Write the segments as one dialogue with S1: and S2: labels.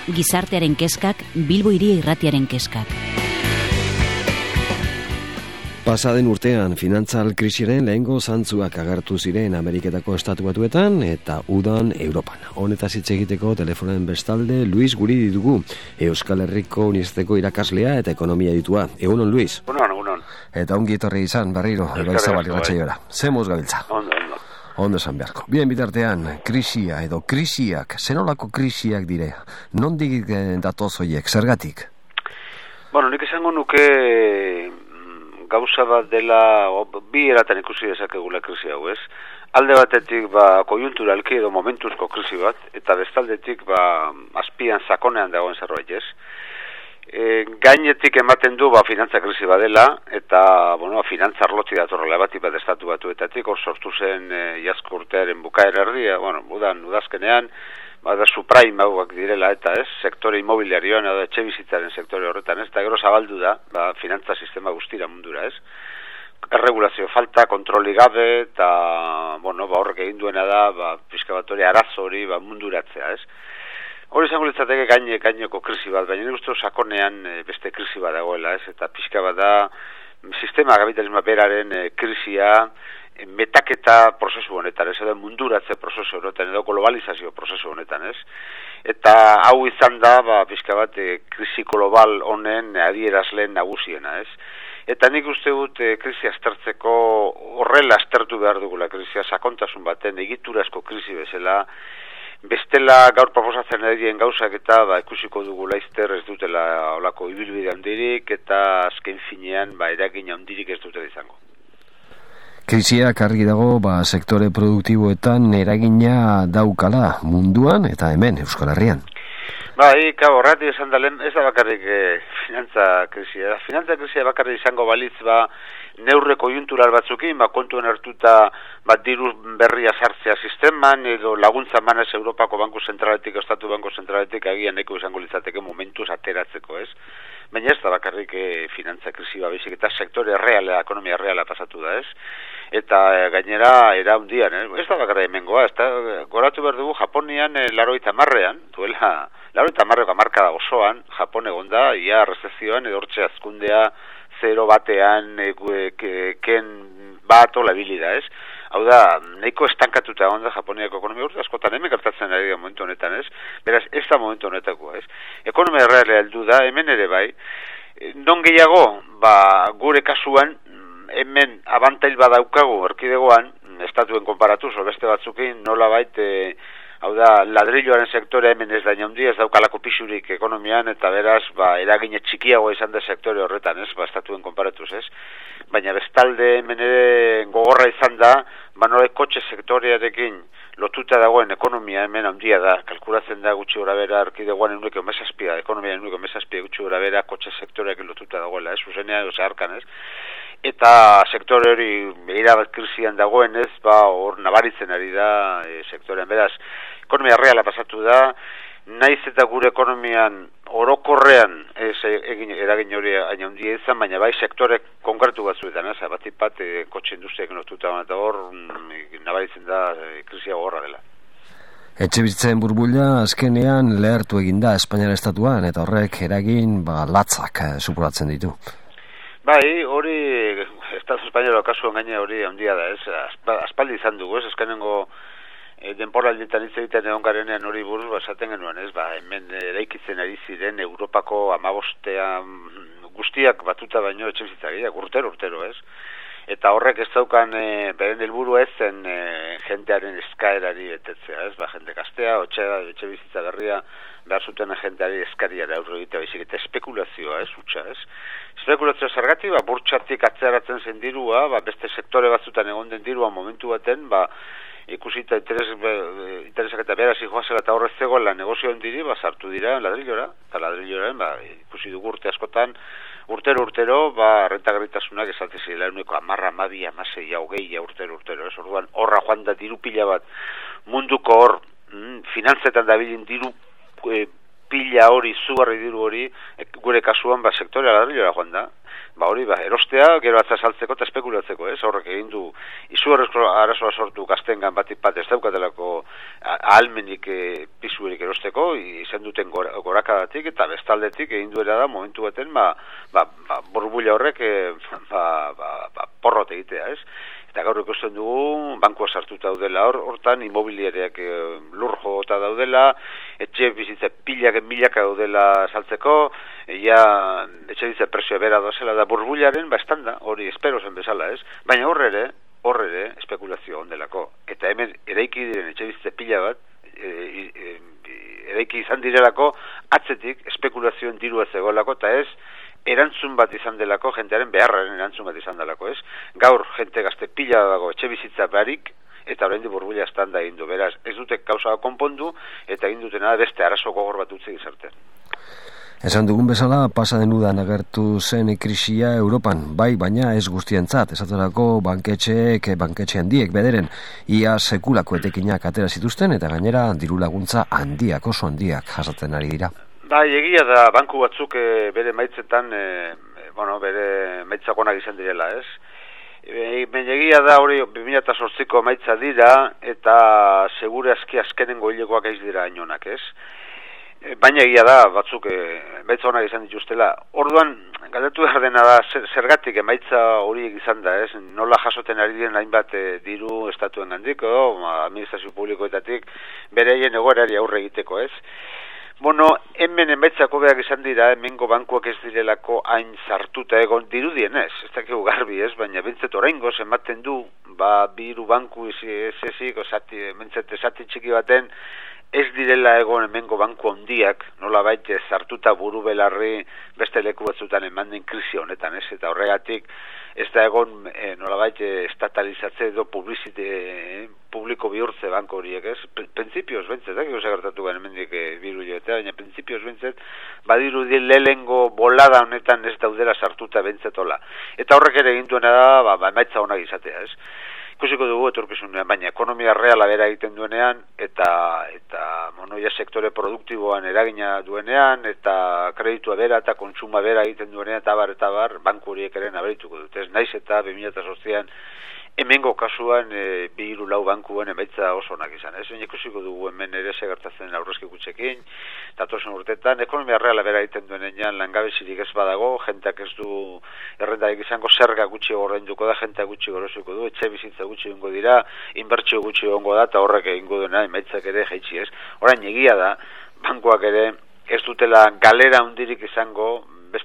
S1: Gizartearen kezkak, Bilbo Hiria Irratiaren kezkak.
S2: Pasaden urtean, finantzal krisiaren lehengo zantzuak agertu ziren Ameriketako Estatu Batuetan eta udan Europan. Honetaz hitz egiteko telefonen bestalde Luis Guridi dugu, Euskal Herriko Unibertsitateko irakaslea eta ekonomia ditua. Egunon, Luis?
S3: Egunon.
S2: Eta ongi etorri izan, berriro, Ebaizabal irratsaioara. Zemuz gabiltza? Ondo esan beharko. Bien bitartean, krisia edo krisiak, zenolako krisiak dire? Nondik datoz horiek, zergatik?
S3: Nik esango nuke gauza bat dela, bi eratan ikusi dezakegula krisi hau, ez? Alde batetik, koiunturalki edo momentuzko krisi bat, eta bestaldetik, azpian sakonean dagoen zerbait, ez? Gainetik ematen du finantza krisi badela, eta finantza arloti datorrela bat Estatu Batuetatik, hor sortu zen iazko urtearen bukaera erdia, udazkenean, da subprime hauak direla, eta ez, sektore imobiliarioan edo etxe bizitzaren sektore horretan, ez, eta gero zabaldu da, finantza sistema guztira mundura, ez. Erregulazio falta, kontroli gabe, eta, horrek egin duena da, pixka bat hori arazo hori munduratzea, ez. Hori izango litzateke gaineko krisi bat, baina nik uste sakonean beste krisi bat dagoela, ez, eta pixka bat da sistema kapitalismoa beraren krisia metaketa prozesu honetan, ez, edo munduratze prozesu honetan, edo globalizazio prozesu honetan, ez. Eta hau izan da, pixka bat krisi global honen adierazleen nagusiena, ez. Eta nik uste dut krisia aztertzeko horrela aztertu behar dugula krisia, sakontasun baten egiturazko krisi bezala. Bestela gaur proposatzen edien gauzak eta ikusiko dugu laizter ez dutela olako ibilbide handirik eta azken finean eragin handirik ez dutela izango.
S2: Krisiak argi dago sektore produktiboetan eragina daukala munduan eta hemen Euskal Herrian.
S3: Horregatik esan da lehen, ez da bakarrik finantza krisia. Finantza krisia bakarrik izango balitz neurre koiuntural batzukin, kontuen hartuta diru berria sartzea sisteman, edo laguntza manez Europako Banku Zentraletik, Estatu Banku Zentraletik agian neko izango litzateke momentuz ateratzeko, ez? Baina ez da bakarrik finantza krisi baizik eta sektore reala, ekonomia reala pasatu da, ez? Eta gainera eraundian, ez da bakarrik hemengoa, ez da goratu behar dugu Japonian 80ean, duela 80ko hamarkada osoan, Japon egon da, ia rezezioan edo hortxe azkundea 0 batean ken bat olabili da, ez? Hau da, nahiko estankatuta egon da Japoniako ekonomia urte, askotan hemen gertatzen ari da momentu honetan, ez? Beraz, ez da momentu honetako, ez? Ekonomia reale heldu da, hemen ere bai, non gehiago, gure kasuan, hemen abantail badaukagu erkidegoan, estatuen konparatuz, beste batzukin, nola bait, hau da, ladrilloaren sektore hemen ez da inaundi, ez daukalako pisurik ekonomian, eta beraz, eragine txikiago izan da sektore horretan, ez, estatuen konparatuz, ez. Baina bestalde hemen ere gogorra izan da, nola kotxe sektorearekin lotuta dagoen ekonomia hemen handia da, kalkulatzen da gutxi gora bera, erkidegoan enuneko mesazpia, ekonomia enuneko mesazpia gutxi gora bera, kotxe sektorearekin lotuta dagoela, ez, zuzenean edo zeharkan, ez. Eta sektore hori erabat krisian dagoen ez, hor nabaritzen ari da sektorean. Beraz, ekonomia reala pasatu da, naiz eta gure ekonomian orokorrean eragin hori hain handia izan, baina bai sektore konkretu batzuetan, bat kotxe industriak notuta, eta hor nabaritzen da krisia gogorra dela.
S2: Etxebizitzen burbuila azkenean lehertu eginda Espainiar estatuan, eta horrek eragin latzak supuratzen ditu.
S3: Hori Estatu Espainolo kasuan gaina hori handia da, ez? Aspaldi izan dugu, ez? Azkenengo denporalditan hitz egiten egon garenean hori buruz, esaten genuen, ez? Hemen eraikitzen ari ziren Europako 15 guztiak batuta baino etxebizitza gehiago, urtero, ez? Eta horrek ez daukan beren helburu ez zen jentearen eskaerari betetzea, ez? Jende gaztea, etxe bizitza berria behar zuten jenteari eskariara aurre egitea, baizik eta espekulazioa, ez? Utsa, ez? Espekulazioa zergatik, burtsatik atzeratzen zen dirua, beste sektore batzutan egon den dirua momentu baten, ikusita interesak eta beraz joazela eta horrez zegoela negozio handiri, sartu dira ladrillora, eta ladrilloren, ikusi dugu urte askotan, urtero, rentagarritasunak esaten zirela, uneko 10, 12, 16, 20 urtero, ez? Orduan, horra joan da diru pila bat, munduko hor, finantzetan dabilin diru pila hori, zugarri diru hori, gure kasuan sektorea ladrillora joan da. hori, erostea, gero atza saltzeko eta espekulatzeko, horrek egin du izugarrizko arazoa sortu gaztengan bat ez daukatelako ahalmenik pisuerik erosteko, izan duten gorakadatik eta bestaldetik egin duela da momentu baten, burbuila horrek porrot egitea, Eta gaur ikusten dugu, bankua sartuta daudela hortan, immobiliareak lurjo eta daudela, etxe bizitza milaka daudela saltzeko, etxe bizitza prezioa bera dozela da burbularen, estanda, hori espero zen bezala, Baina horre ere, espekulazio ondelako. Eta hemen eraiki diren etxe bizitza pila bat, eraiki izan direlako, atzetik espekulazioen dirua zegoelako, eta erantzun bat izan delako, jentearen beharraren erantzun bat izan delako, Gaur, jente gazte pila dago etxe bizitza barik, eta oraindik burbuila estanda egin du, beraz, ez dute kausa konpondu, eta egin dutena beste arazo gogor bat utzi gizartean.
S2: Esan dugun bezala, pasaden udan agertu zen krisia Europan, baina ez guztientzat, esaterako banketxe handiek bederen, ia sekulako etekinak atera zituzten, eta gainera diru laguntza oso handiak jasatzen ari dira.
S3: Egia da, banku batzuk bere maitzetan, bere maitzak onak izan direla, Egia da hori 2008ko maitza dira, eta segure azkenengo hilekoak ez dira inonak, Baina egia da, batzuk maitza onak izan dituztela. Orduan, galdetu behar dena da, zergatik emaitza horiek izan da, Nola jasoten ari diren hainbat diru estatuen handiko, administrazio publikoetatik, bereien egoerari aurre egiteko, hemen emaitzako behar izan dira, hemengo bankuak ez direlako hain zartuta egon dirudien ez dakigu garbi baina bintzet oraingoz ematen du, biru banku ezik, bintzet esati txiki baten, ez direla egon hemengo banku handiak, nola baite zartuta buru belarri beste leku batzutan eman den krisi honetan, eta horregatik ez da egon nola baite estatalizatze edo publiko bihurtze banko horiek, Printzipioz bintzet, gertatu garen hemendik biru joetea, baina printzipioz bintzet, badiru lehengo bolada honetan ez daudela sartuta bintzetola. Eta horrek ere egin duena da, emaitza onak izatea, Ikusiko dugu etorkizunean, baina ekonomia reala bera egiten duenean, eta sektore produktiboan eragina duenean, eta kreditua bera eta kontsuma bera egiten duenean, eta bar, banku horiek ere nabarituko dut. Naiz eta 2008an hemengo kasuan 2-4 bankuen emaitza oso onak izan. Baina ikusiko dugu hemen ere segertatzen aurrezki kutxekin, datozen urtetan, ekonomia reala bera egiten duenean, langabezirik ez badago, jenteak ez du errendarik izango, zerga gutxi ordainduko da, jenteak gutxi gorosuko du, etxe bizitza gutxi egingo dira, inbertsio gutxi egongo da, eta horrek egingo duena emaitzak ere jaitsi Orain egia da, bankuak ere ez dutela galera hundirik izango,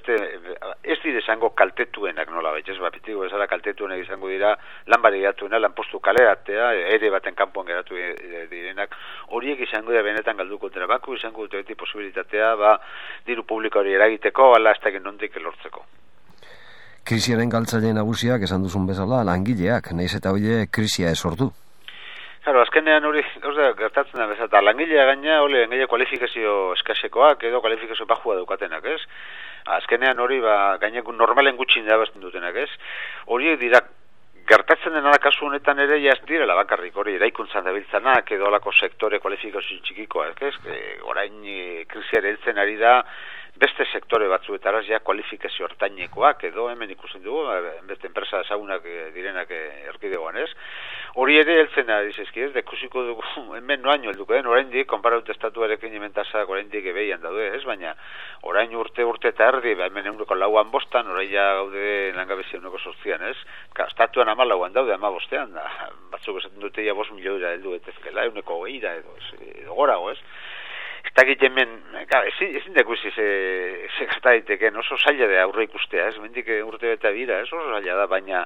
S3: ez dira izango kaltetuenak nola baitz, betigo bezala kaltetuenak izango dira, lan bari geratuena, lanpostu kaleratzea, ere baten kanpoan geratu direnak, horiek izango dira benetan galduko dira, banku izango dute beti posibilitatea, diru publiko hori eragiteko, ala ez dakit nondik elortzeko.
S2: Krisiaren galtzaile nagusiak esan duzun bezala langileak, nahiz eta horiek krisia ez sortu.
S3: Claro, azkenean hori gertatzen da bezala, langilea gaina, langile kualifikazio eskasekoak edo kualifikazio bajua daukatenak, Azkenean hori, gainek normalen gutxin dabazten dutenak, Horiek dira, gertatzen dena kasu honetan ere, ez direla bakarrik, hori, eraikuntzan dabiltzanak edo alako sektore kualifikazio txikikoak, Orain krisiare heltzen ari da, beste sektore batzuetaraz kualifikazio hortainekoak edo hemen ikusten dugu, beste enpresa ezagunak direnak erkidegoan Hori ere heltzen ari zizki ikusiko dugu, hemen noaino helduko oraindik, konparatut estatuarekin imentasak oraindik ebeian daude baina orain urte eta erdi, hemen 4%, orain gaude langabezia 7%, estatuan 14% daude 15%, batzuk esaten dute 5 milioira heldu etezkela, 20%, edo gorago, Ez dakit hemen, ezin da ikusi ze gerta daiteken, oso zaila da aurre ikustea, mendik urte beta bira, oso zaila da, baina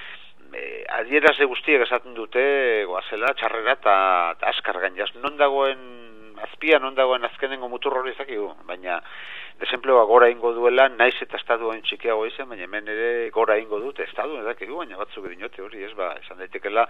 S3: adierazle guztiek esaten dute, goazela, txarrera eta askar gainaz, non dagoen azkenengo mutur hori ezakigu, baina desempleoa gora ingo duela, naiz eta estatuan txikiago izan, baina hemen ere gora ingo dute, estatuan edakigu, baina batzuk edinote hori, esan daitekela,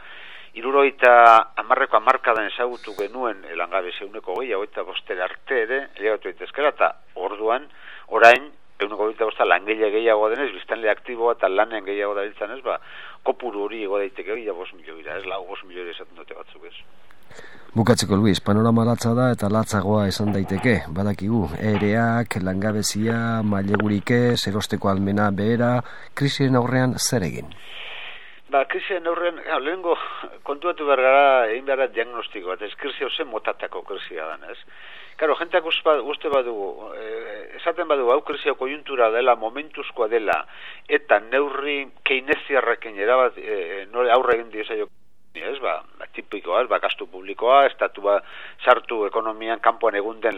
S3: 70ko hamarkadan ezagutu genuen langabezia 25% arte ere, elegatu daitezkela, eta orduan, orain, 25% langile gehiago denez, biztanle aktiboa eta lanen gehiago da biltzan kopuru hori ego daiteke 5 milioira, 5 milioira esaten dute batzuk
S2: Bukatzeko, Luis, panorama latza da eta latzagoa esan daiteke, badakigu, ereak, langabezia, mailegurik ez, erosteko almena behera, krisien aurrean zer egin?
S3: Krisien aurrean, lehenko kontuatu behar gara, egin behar diagnostiko, eta ez krisi hau zen motatako krisia dan, ez? Karo, jenteak uste badugu, esaten badugu, hau krisia kojuntura dela, momentuzkoa dela, eta neurri keineziarrekin erabat, nore aurre egin diozaio, ez, tipikoa, ez, gastu publikoa, estatua sartu ekonomian, kanpoan egunden,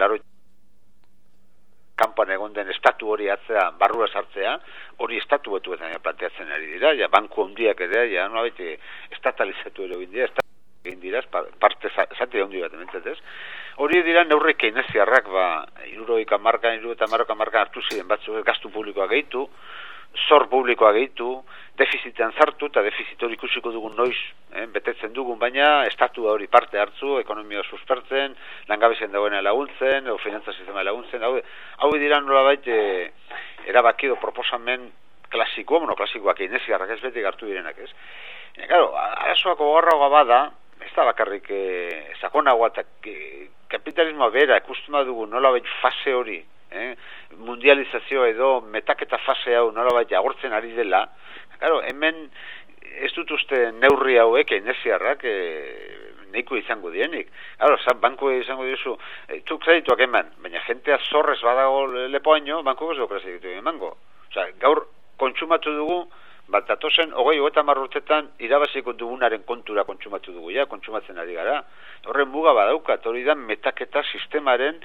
S3: kanpoan egunden estatu hori atzea, barrura sartzea, hori estatu betuetan planteatzen ari dira, ja, banku handiak ere, ja, nolabait, estatalizatu ere egin dira, parte zati handi bat ementzatez. Hori dira neurri keineziarrak, 70 marka hartu ziren batzuk gastu publikoa gehitu, zor publikoa gehitu, defizitean sartu, eta defizit hori ikusiko dugun noiz, betetzen dugun, baina estatua hori parte hartzu, ekonomia suspertzen, langabezien dagoena laguntzen, o finantza sistema laguntzen, hau dira nolabait erabaki edo proposamen klasikoa, monoklasikoak keineziarrak ez beti hartu direnak, ez? Claro, arazoak gogorragoa bada, ez da bakarrik sakonagoa eta kapitalismoa bera ikusten dugu nolabait fase hori, mundializazioa edo metaketa fase hau nolabait agortzen ari dela. Claro, hemen ez dut uste neurri hauek keineziarrak nahiko izango dienik. Claro, banku izango diozu, tu kredituak eman, baina jentea zorrez badago lepoaino, banku ez du kreditu emango. Osea, gaur kontsumatu dugu, datozen 30 urtetan irabaziko dugunaren kontura kontsumatu dugu, kontsumatzen ari gara. Horren muga badaukat, hori da metaketa sistemaren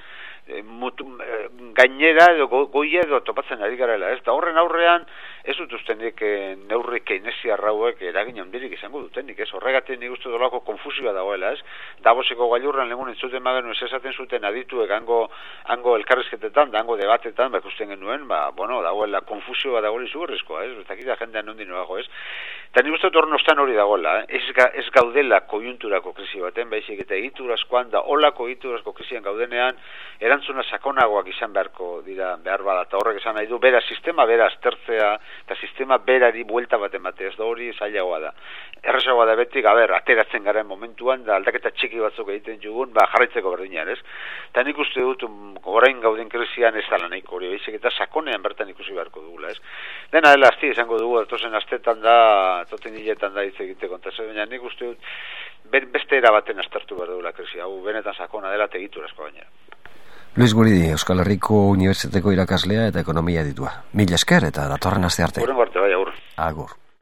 S3: gainera edo goia edo topatzen ari garela, ez? Da horren aurrean ez dut ustenik neurri keineziarra hauek eragin handirik izango dutenik, ez? Horregatik nik uste dolako konfusioa dagoela, ez? Davoseko gailurran legun entzuten magenu ez esaten zuten adituek hango elkarrizketetan, hango debatetan, ikusten genuen, dagoela konfusioa dagoela izugarrizkoa, ez? Eta kida jendean nondi noago, ez? Eta nik uste horren ostan hori dagoela, ez gaudela kojunturako krisi baten, baizik eta egiturazkoan da olako egiturazko krisian gaudenean, erantzuna sakonagoak izan beharko dira behar bada, eta horrek esan nahi du, sistema bera aztertzea, eta sistema berari buelta bat ematea, ez da hori zailagoa da. Errezagoa da betik, ateratzen garen momentuan, da aldaketa txiki batzuk egiten jugun, jarraitzeko berdinean, ez? Eta nik uste dut, orain gauden krisian ez dala nahiko hori, baizik eta sakonean bertan ikusi beharko dugula, ez? Dena dela azti izango dugu, atozen astetan da, toten hiletan da hitz egiteko, eta baina nik uste dut, beste erabaten aztertu behar dugula krisia, hau benetan sakona dela tegiturazko baina.
S2: Luis Guridi, Euskal Herriko Unibertsitateko irakaslea eta ekonomia aditua. Mila esker eta datorren aste arte.
S3: Agur.
S2: Agur.